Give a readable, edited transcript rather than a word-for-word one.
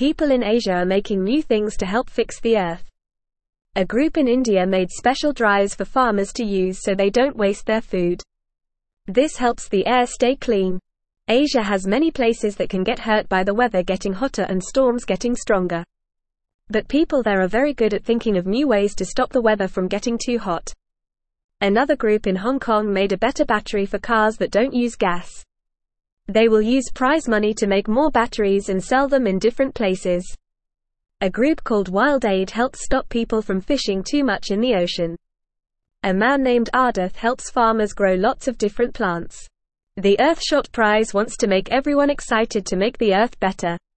People in Asia are making new things to help fix the earth. A group in India made special dryers for farmers to use so they don't waste their food. This helps the air stay clean. Asia has many places that can get hurt by the weather getting hotter and storms getting stronger. But people there are very good at thinking of new ways to stop the weather from getting too hot. Another group in Hong Kong made a better battery for cars that don't use gas. They will use prize money to make more batteries and sell them in different places. A group called Wild Aid helps stop people from fishing too much in the ocean. A man named Ardith helps farmers grow lots of different plants. The Earthshot Prize wants to make everyone excited to make the earth better.